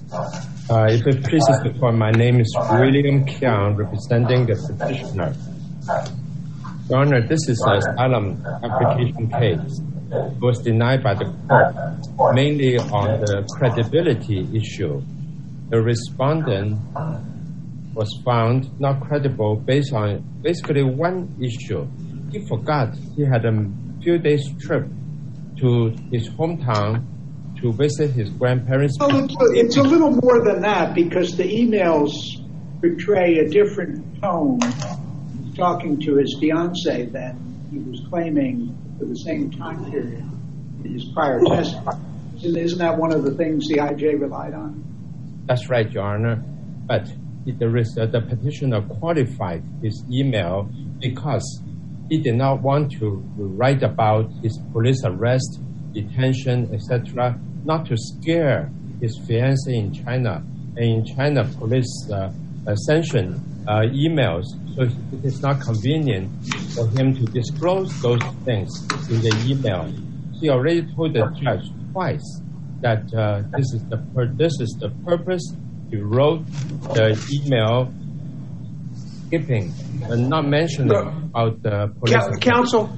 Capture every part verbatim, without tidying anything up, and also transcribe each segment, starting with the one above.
Uh, if it pleases the court, my name is William Kiang, representing the petitioner. Your Honor, this is an asylum application case. It was denied by the court, mainly on the credibility issue. The respondent was found not credible based on basically one issue. He forgot he had a few days trip to his hometown to visit his grandparents. Well, it's, it's a little more than that because the emails portray a different tone talking to his fiancee than he was claiming for the same time period in his prior testimony. Isn't that one of the things the I J relied on? That's right, Your Honor. But the, uh, the petitioner qualified his email because he did not want to write about his police arrest, detention, et cetera, not to scare his fiancée in China. And in China, police uh, sanction uh, emails, so it is not convenient for him to disclose those things in the email. He already told the judge twice that uh, this is the pur- this is the purpose. He wrote the email skipping and not mentioning about the police. Counsel,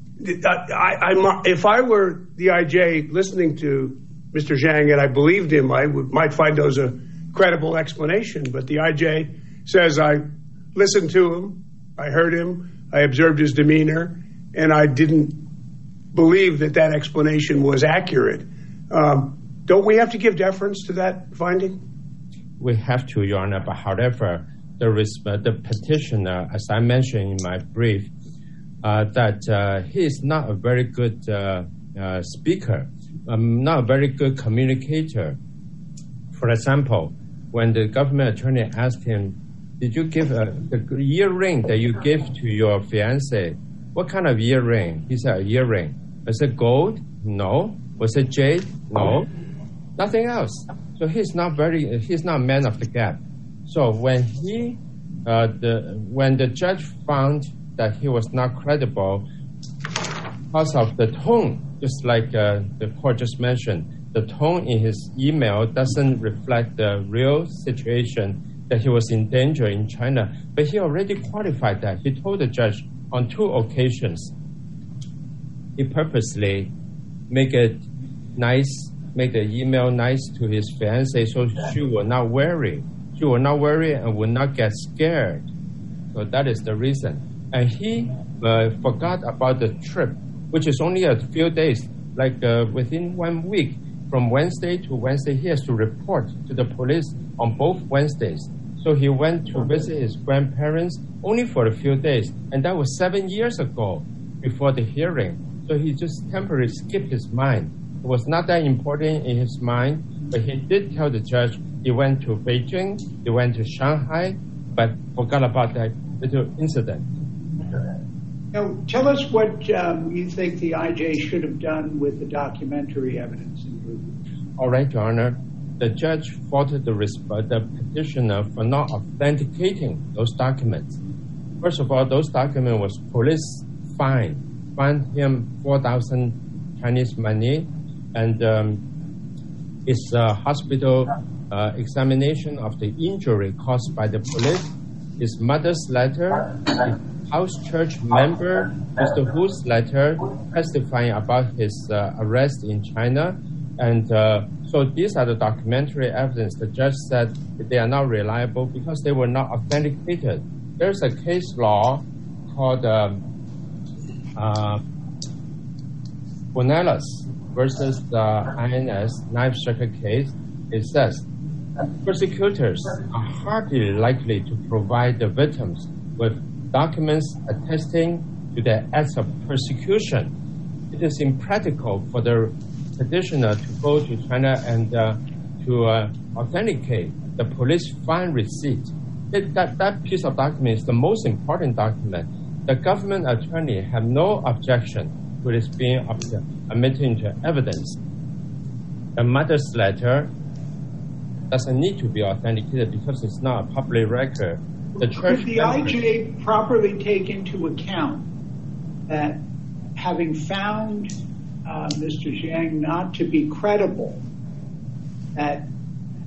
I, I, if I were the I J listening to Mister Zhang and I believed him, I would, might find those a credible explanation. But the I J says I listened to him, I heard him, I observed his demeanor, and I didn't believe that that explanation was accurate. Um, don't we have to give deference to that finding? We have to, Your Honor, but however, the, uh, the petitioner, as I mentioned in my brief, uh, that uh, he is not a very good uh, uh, speaker, um, not a very good communicator. For example, when the government attorney asked him, did you give a, the earring that you gave to your fiancé? What kind of earring? He said, a earring. Was it gold? No. Was it jade? No. Nothing else. So he's not very, he's not a man of the gap. So when he, uh, the when the judge found that he was not credible because of the tone, just like uh, the court just mentioned, the tone in his email doesn't reflect the real situation that he was in danger in China. But he already qualified that. He told the judge on two occasions, he purposely make it nice, make the email nice to his fiancée so she will not worry. She will not worry and will not get scared. So that is the reason. And he uh, forgot about the trip, which is only a few days, like uh, within one week. From Wednesday to Wednesday, he has to report to the police on both Wednesdays. So he went to visit his grandparents only for a few days. And that was seven years ago before the hearing. So he just temporarily skipped his mind. It was not that important in his mind, but he did tell the judge he went to Beijing, he went to Shanghai, but forgot about that little incident. Now, tell us what um, you think the I J should have done with the documentary evidence. All right, Your Honor. The judge faulted the, resp- the petitioner for not authenticating those documents. First of all, those documents was police fine, fined him four thousand Chinese money, and um, his uh, hospital uh, examination of the injury caused by the police, his mother's letter, his house church member, Mister Hu's letter testifying about his uh, arrest in China. And uh, so these are the documentary evidence. The judge said that they are not reliable because they were not authenticated. There's a case law called um, uh, Bonellas versus the I N S Ninth Circuit case. It says prosecutors are hardly likely to provide the victims with documents attesting to their acts of persecution. It is impractical for the petitioner to go to China and uh, to uh, authenticate the police fine receipt. It, that, that piece of document is the most important document. The government attorney have no objection to this being admitted into evidence. The mother's letter doesn't need to be authenticated because it's not a public record. The church Could the I J properly take into account that having found uh, Mister Zhang not to be credible, that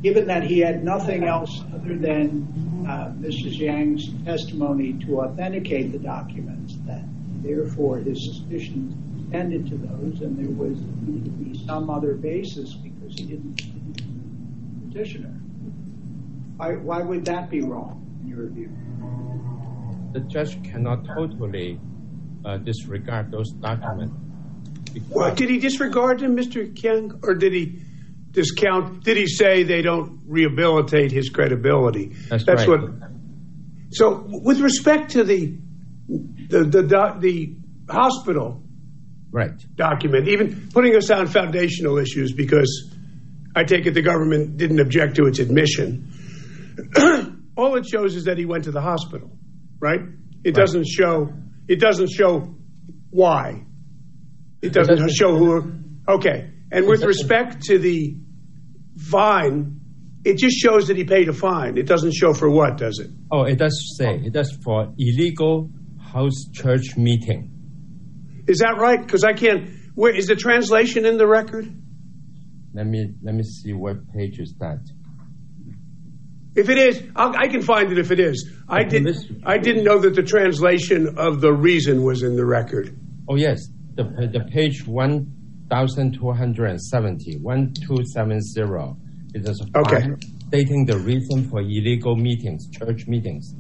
given that he had nothing else other than uh, Missus Yang's testimony to authenticate the documents, that therefore his suspicions tended to those, and there was needed to be some other basis because he didn't petitioner. Why, why would that be wrong in your view? The judge cannot totally uh, disregard those documents. Well, did he disregard them, Mister Kiang, or did he discount? Did he say they don't rehabilitate his credibility? That's, That's right. what. So, with respect to the the the the, the hospital right document, even putting aside foundational issues, because I take it the government didn't object to its admission. All it shows is that he went to the hospital, right? It right. doesn't show. It doesn't show why. It doesn't, it doesn't show who. Okay, and with respect to the fine, it just shows that he paid a fine. It doesn't show for what, does it? Oh, it does say it does for illegal house church meeting. Is that right? Because I can't. Where is the translation in the record? Let me let me see what page is that. If it is, I'll, I can find it. If it is, I did. I didn't know that the translation of the reason was in the record. Oh yes, the the page one thousand two hundred seventy, one two seven zero. It is a okay. fine stating the reason for illegal meetings, church meetings.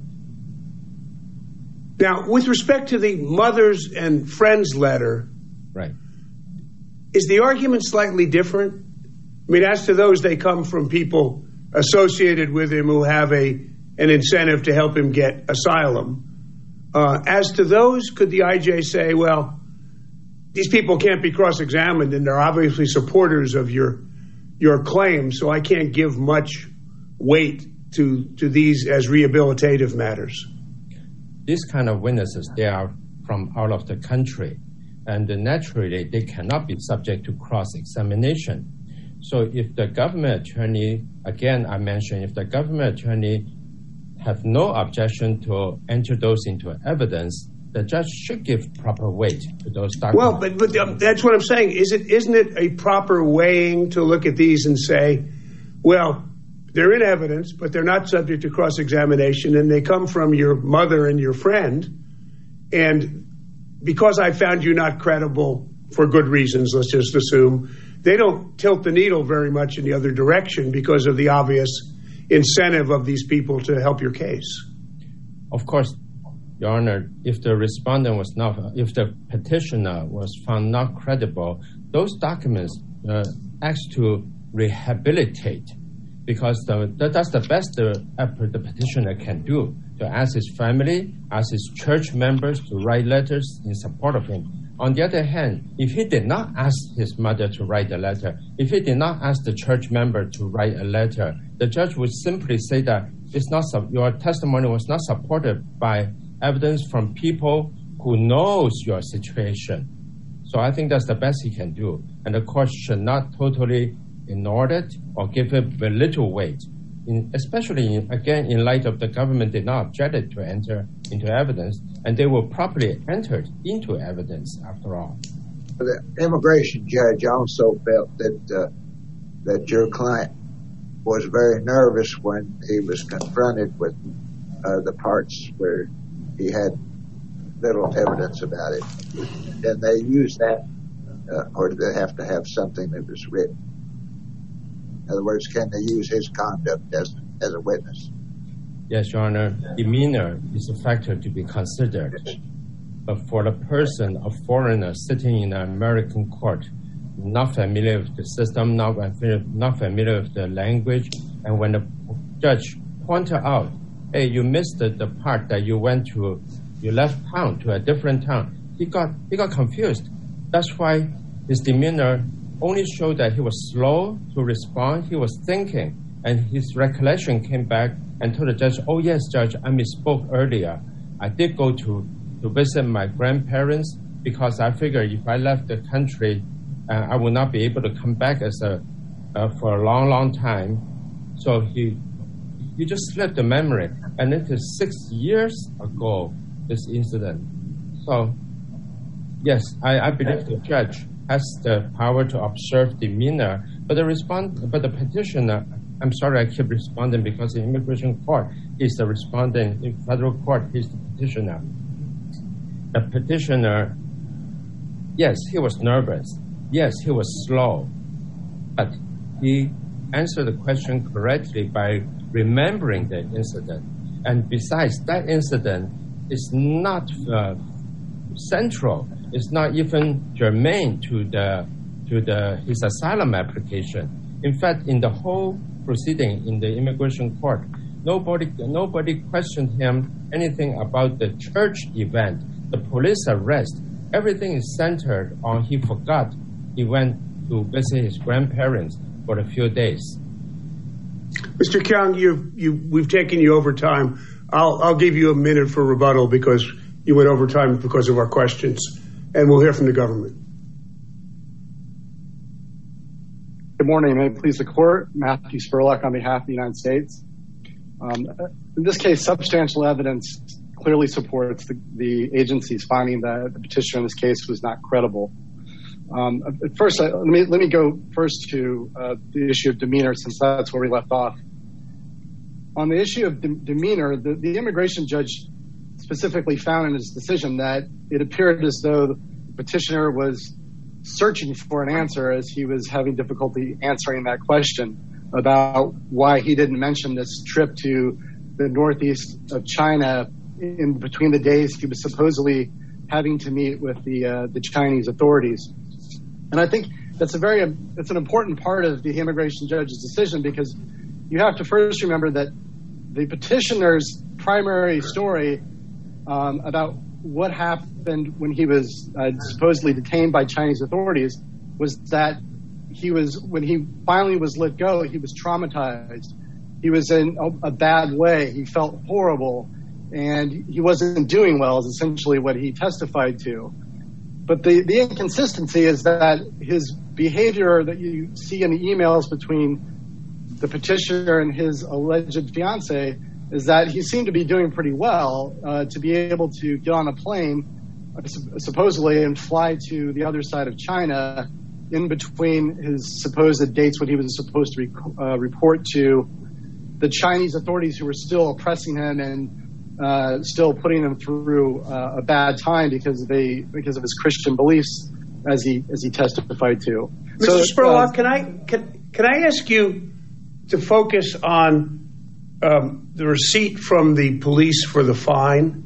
Now, with respect to the mothers and friends letter, right, is the argument slightly different? I mean, as to those, they come from people associated with him who have a an incentive to help him get asylum. Uh, as to those, could the I J say, well, these people can't be cross-examined and they're obviously supporters of your your claim, so I can't give much weight to, to these as rehabilitative matters? These kind of witnesses, they are from out of the country, and naturally they cannot be subject to cross-examination. So if the government attorney, again I mentioned, if the government attorney have no objection to enter those into evidence, the judge should give proper weight to those documents. Well, but, but um, that's what I'm saying. Is it, isn't it a proper weighing to look at these and say, well, they're in evidence, but they're not subject to cross-examination, and they come from your mother and your friend, and because I found you not credible for good reasons, let's just assume, they don't tilt the needle very much in the other direction because of the obvious incentive of these people to help your case. Of course, Your Honor, if the respondent was not, if the petitioner was found not credible, those documents uh, act to rehabilitate, because the, that, that's the best the, the petitioner can do, to ask his family, ask his church members to write letters in support of him. On the other hand, if he did not ask his mother to write a letter, if he did not ask the church member to write a letter, the judge would simply say that it's not your testimony was not supported by evidence from people who knows your situation. So I think that's the best he can do. And the court should not totally ignore it or give it very little weight, in, especially, in, again, in light of the government did not object it to enter into evidence, and they were properly entered into evidence after all. The immigration judge also felt that uh, that your client was very nervous when he was confronted with uh, the parts where he had little evidence about it. And they use that, uh, or do they have to have something that was written? In other words, can they use his conduct as as a witness? Yes, Your Honor, demeanor is a factor to be considered. But for the person, a foreigner sitting in an American court, not familiar with the system, not, not familiar with the language, and when the judge pointed out, hey, you missed the, the part that you went to, you left town to a different town, he got he got confused. That's why his demeanor only showed that he was slow to respond, he was thinking, and his recollection came back and told the judge, oh yes, Judge, I misspoke earlier. I did go to, to visit my grandparents because I figured if I left the country, uh, I would not be able to come back as a uh, for a long, long time. So he he just slipped the memory. And it is six years ago, this incident. So, yes, I, I believe the judge has the power to observe demeanor, but the respond, but the petitioner I'm sorry I keep responding because the immigration court is the respondent, in federal court is the petitioner. The petitioner, yes, he was nervous. Yes, he was slow. But he answered the question correctly by remembering the incident. And besides, that incident is not uh, central. It's not even germane to the to the his asylum application. In fact, in the whole proceeding in the immigration court, nobody nobody questioned him anything about the church event, the police arrest. Everything is centered on he forgot he went to visit his grandparents for a few days. Mister Keong, you you we've taken you over time. I'll I'll give you a minute for rebuttal because you went over time because of our questions, and we'll hear from the government. Good morning. May it please the court. Matthew Spurlock on behalf of the United States. Um, in this case, substantial evidence clearly supports the, the agency's finding that the petitioner in this case was not credible. Um, at first, uh, let me let me go first to uh, the issue of demeanor, since that's where we left off. On the issue of de- demeanor, the, the immigration judge specifically found in his decision that it appeared as though the petitioner was searching for an answer as he was having difficulty answering that question about why he didn't mention this trip to the northeast of China in between the days he was supposedly having to meet with the uh, the Chinese authorities. And I think that's a very it's an important part of the immigration judge's decision, because you have to first remember that the petitioner's primary story um, about what happened when he was uh, supposedly detained by Chinese authorities was that he was, when he finally was let go, he was traumatized. He was in a, a bad way. He felt horrible, and he wasn't doing well, is essentially what he testified to. But the, the inconsistency is that his behavior that you see in the emails between the petitioner and his alleged fiance is that he seemed to be doing pretty well uh, to be able to get on a plane, uh, supposedly, and fly to the other side of China in between his supposed dates when he was supposed to rec- uh, report to the Chinese authorities who were still oppressing him and uh, still putting him through uh, a bad time because they because of his Christian beliefs, as he as he testified to. Mister So, Spurlock, uh, can I can can I ask you to focus on um, the receipt from the police for the fine?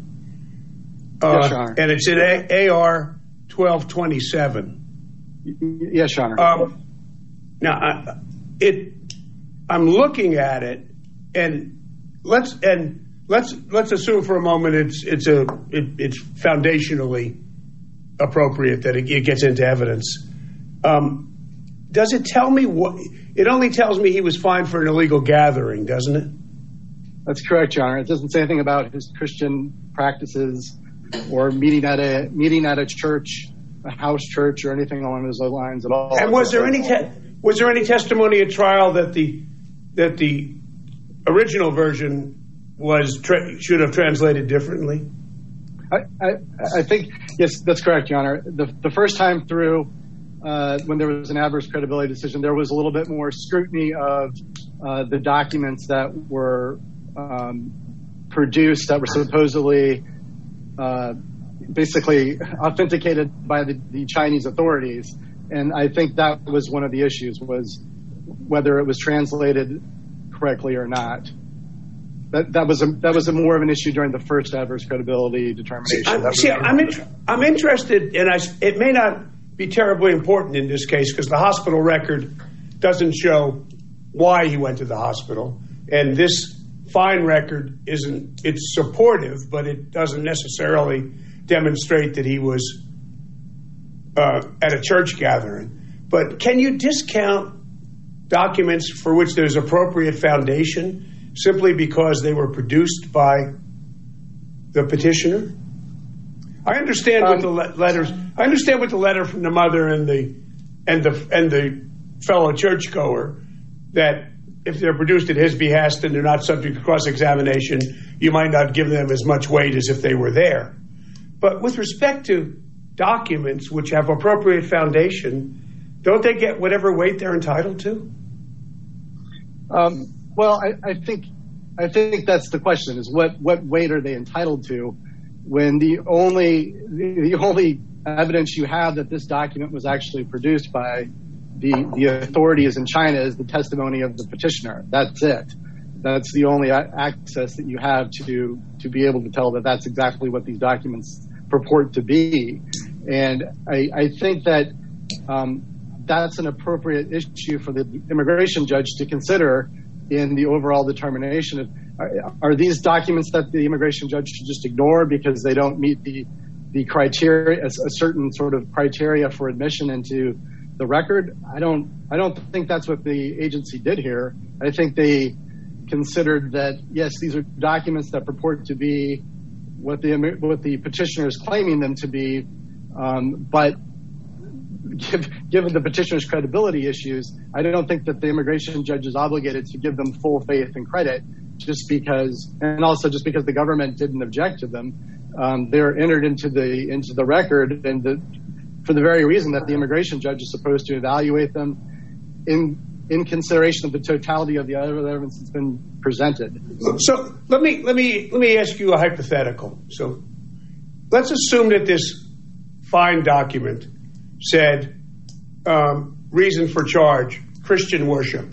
Uh, yes, Your Honor. And it's in A R twelve twenty-seven. Yes, Your Honor. Um, now, I, it, I'm looking at it, and let's and let's let's assume for a moment it's it's a it, it's foundationally appropriate that it, it gets into evidence. Um, does it tell me what? It only tells me he was fined for an illegal gathering, doesn't it? That's correct, Your Honor. It doesn't say anything about his Christian practices or meeting at a meeting at a church, a house church, or anything along those lines at all. And was there any te- was there any testimony at trial that the that the original version was tra- should have translated differently? I, I, I think yes, that's correct, Your Honor. The the first time through, uh, when there was an adverse credibility decision, there was a little bit more scrutiny of uh, the documents that were um, produced that were supposedly uh, basically authenticated by the, the Chinese authorities. And I think that was one of the issues, was whether it was translated correctly or not. That that was a that was a more of an issue during the first adverse credibility determination. See, I'm, see, I'm, in, I'm interested, and I, it may not be terribly important in this case because the hospital record doesn't show why he went to the hospital, and this fine record isn't. It's supportive, but it doesn't necessarily demonstrate that he was uh, at a church gathering. But can you discount documents for which there's appropriate foundation simply because they were produced by the petitioner? I understand um, what the le- letters. I understand what the letter from the mother and the and the and the fellow churchgoer, that if they're produced at his behest and they're not subject to cross-examination, you might not give them as much weight as if they were there. But with respect to documents which have appropriate foundation, don't they get whatever weight they're entitled to? Um, well, I, I think I think that's the question: is what what weight are they entitled to when the only the only evidence you have that this document was actually produced by the the authorities in China is the testimony of the petitioner. That's it. That's the only access that you have to to be able to tell that that's exactly what these documents purport to be. And I, I think that um, that's an appropriate issue for the immigration judge to consider in the overall determination of are, are these documents that the immigration judge should just ignore because they don't meet the the criteria, a, a certain sort of criteria for admission into the record. I don't I don't think that's what the agency did here. I think they considered that, yes, these are documents that purport to be what the what the petitioner is claiming them to be, um, but give, given the petitioner's credibility issues, I don't think that the immigration judge is obligated to give them full faith and credit just because, and also just because the government didn't object to them. Um, they're entered into the into the record, and the, for the very reason that the immigration judge is supposed to evaluate them in in consideration of the totality of the other evidence that's been presented. So let me let me let me ask you a hypothetical. So let's assume that this fine document said um, reason for charge, Christian worship.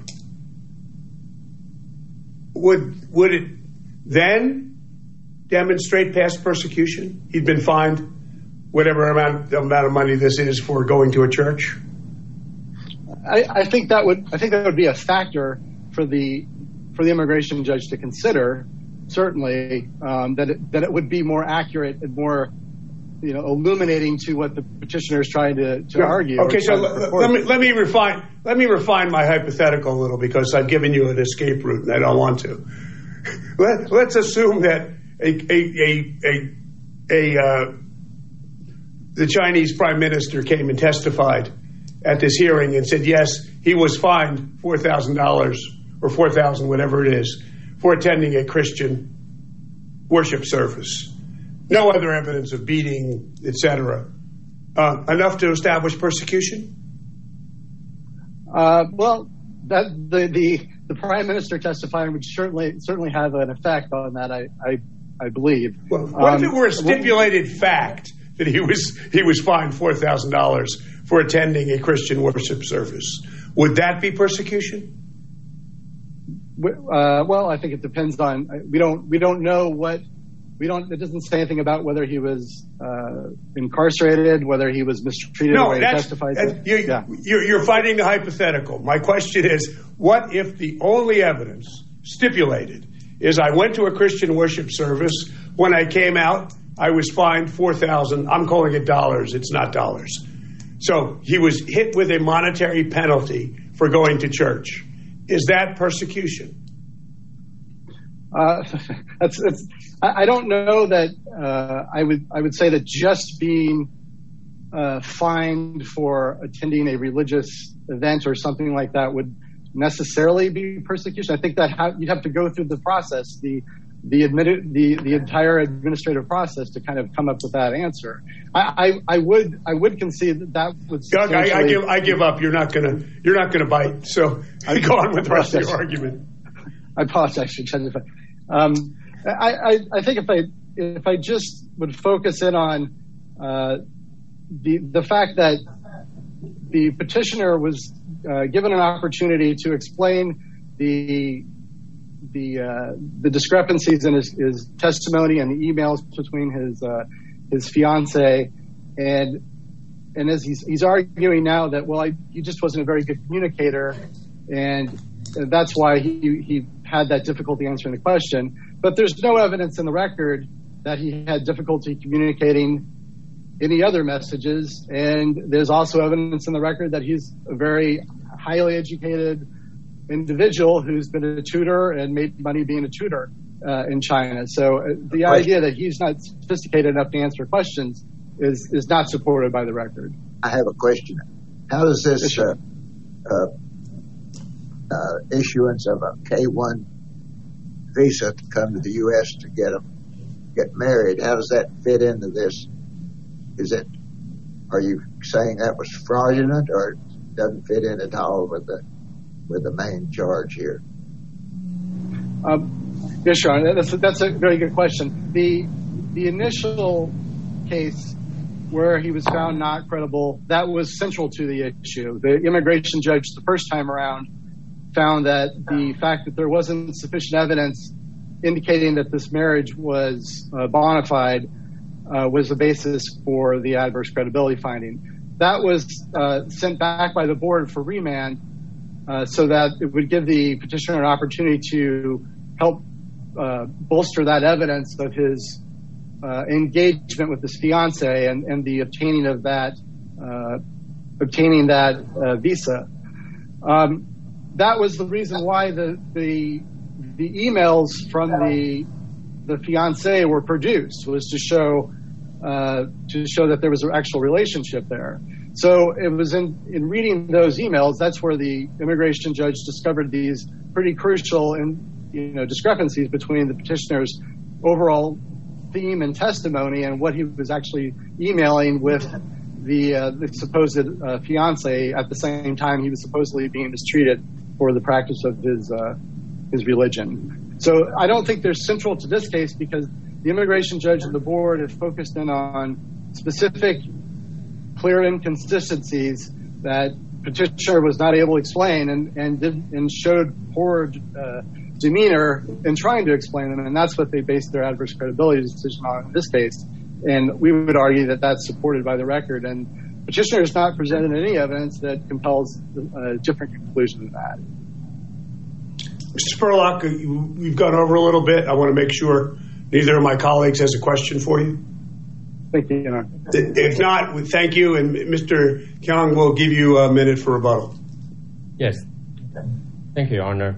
Would would it then demonstrate past persecution? He'd been fined whatever amount amount of money this is for going to a church. I, I think that would I think that would be a factor for the for the immigration judge to consider. Certainly, um, that it, that it would be more accurate and more, you know, illuminating to what the petitioner is trying to, to yeah. argue. Okay, so l- let me let me refine let me refine my hypothetical a little because I've given you an escape route and I don't want to. Let, let's assume that a a a a, a uh, the Chinese prime minister came and testified at this hearing and said, yes, he was fined four thousand dollars or four thousand, whatever it is, for attending a Christian worship service. No other evidence of beating, et cetera. Uh, enough to establish persecution? Uh, well, that the, the the prime minister testifying would certainly certainly have an effect on that. I I, I believe. Well, what um, if it were a stipulated well, fact that he was he was fined four thousand dollars for attending a Christian worship service? Would that be persecution? Uh, well, I think it depends on. We don't we don't know what we don't. It doesn't say anything about whether he was uh, incarcerated, whether he was mistreated. No, or that's, testified that's you, yeah. you're, you're fighting the hypothetical. My question is, what if the only evidence stipulated is I went to a Christian worship service. When I came out, I was fined four thousand. I'm calling it dollars. It's not dollars. So he was hit with a monetary penalty for going to church. Is that persecution? Uh, that's, that's, I, I don't know that uh, I would I would say that just being uh, fined for attending a religious event or something like that would necessarily be persecution. I think that ha- you'd have to go through the process, the the admitted the, the entire administrative process to kind of come up with that answer. I, I, I would I would concede that that would. Doug, I, I give I give up. You're not gonna you're not gonna bite. So I go on with the rest of your argument. I apologize. Um, I, I I think if I if I just would focus in on uh, the the fact that the petitioner was uh, given an opportunity to explain the the uh, the discrepancies in his, his testimony and the emails between his uh, his fiance, and and as he's he's arguing now that well I, he just wasn't a very good communicator, and that's why he he had that difficulty answering the question. But there's no evidence in the record that he had difficulty communicating any other messages, and there's also evidence in the record that he's a very highly educated individual who's been a tutor and made money being a tutor uh, in China. So uh, the idea that he's not sophisticated enough to answer questions is is not supported by the record. I have a question. How does this uh, uh, uh, issuance of a K one visa to come to the U S to get them get married, how does that fit into this? Is it? Are you saying that was fraudulent, or doesn't fit in at all with the with the main charge here? Um, yes, Your Honor, that's, that's a very good question. The, the initial case where he was found not credible, that was central to the issue. The immigration judge the first time around found that the fact that there wasn't sufficient evidence indicating that this marriage was uh, bona fide uh, was the basis for the adverse credibility finding. That was uh, sent back by the board for remand uh, so that it would give the petitioner an opportunity to help uh, bolster that evidence of his uh, engagement with his fiance and, and the obtaining of that uh, obtaining that uh, visa. Um, that was the reason why the the the emails from the the fiance were produced, was to show uh, to show that there was an actual relationship there. So it was in, in reading those emails, that's where the immigration judge discovered these pretty crucial and you know discrepancies between the petitioner's overall theme and testimony and what he was actually emailing with the, uh, the supposed uh, fiance at the same time he was supposedly being mistreated for the practice of his uh, his religion. So I don't think they're central to this case because the immigration judge and the board have focused in on specific clear inconsistencies that petitioner was not able to explain and and, did, and showed poor uh, demeanor in trying to explain them, and that's what they based their adverse credibility decision on in this case. And we would argue that that's supported by the record, and petitioner has not presented any evidence that compels a different conclusion than that. Mister Spurlock, we've gone over a little bit. I want to make sure neither of my colleagues has a question for you. Thank you, Your Honor. If not, thank you, and Mister Kyung will give you a minute for rebuttal. Yes. Thank you, Your Honor.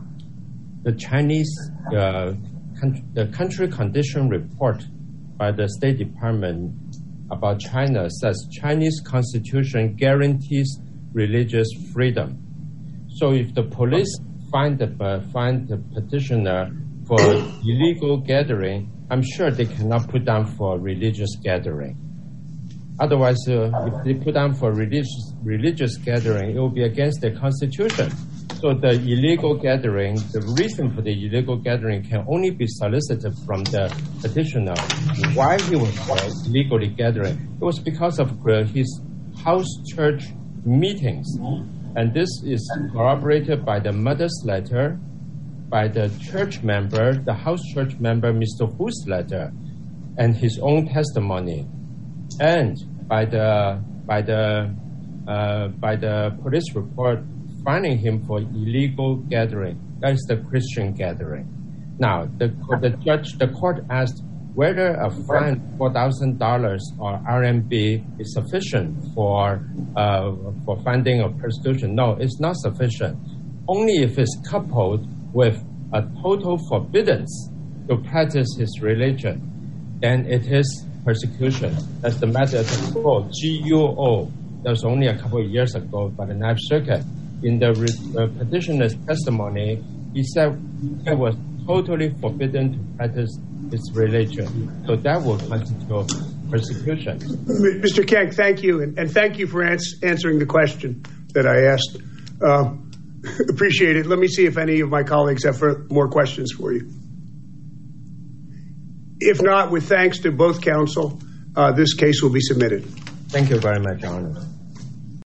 The Chinese, uh, con- the country condition report by the State Department about China says Chinese constitution guarantees religious freedom. So if the police find the, uh, find the petitioner for illegal gathering, I'm sure they cannot put down for religious gathering. Otherwise, uh, if they put down for religious religious gathering, it will be against the constitution. So the illegal gathering, the reason for the illegal gathering can only be solicited from the petitioner. Why he was uh, illegally gathering? It was because of uh, his house church meetings. And this is corroborated by the mother's letter, by the church member, the house church member, Mister Hu's letter, and his own testimony, and by the by the uh, by the police report finding him for illegal gathering. That is the Christian gathering. Now, the the judge, the court asked whether a fine four thousand dollars or R M B is sufficient for uh, for finding of persecution. No, it's not sufficient. Only if it's coupled with a total forbiddance to practice his religion, then it is persecution. That's the method called G U O. That was only a couple of years ago by the Ninth Circuit. In the uh, petitioner's testimony, he said it was totally forbidden to practice his religion. So that will constitute persecution. Mister Kang, thank you, and, and thank you for ans- answering the question that I asked. Uh, appreciate it. Let me see if any of my colleagues have more questions for you. If not, with thanks to both counsel, uh, this case will be submitted. Thank you very much, Your Honor.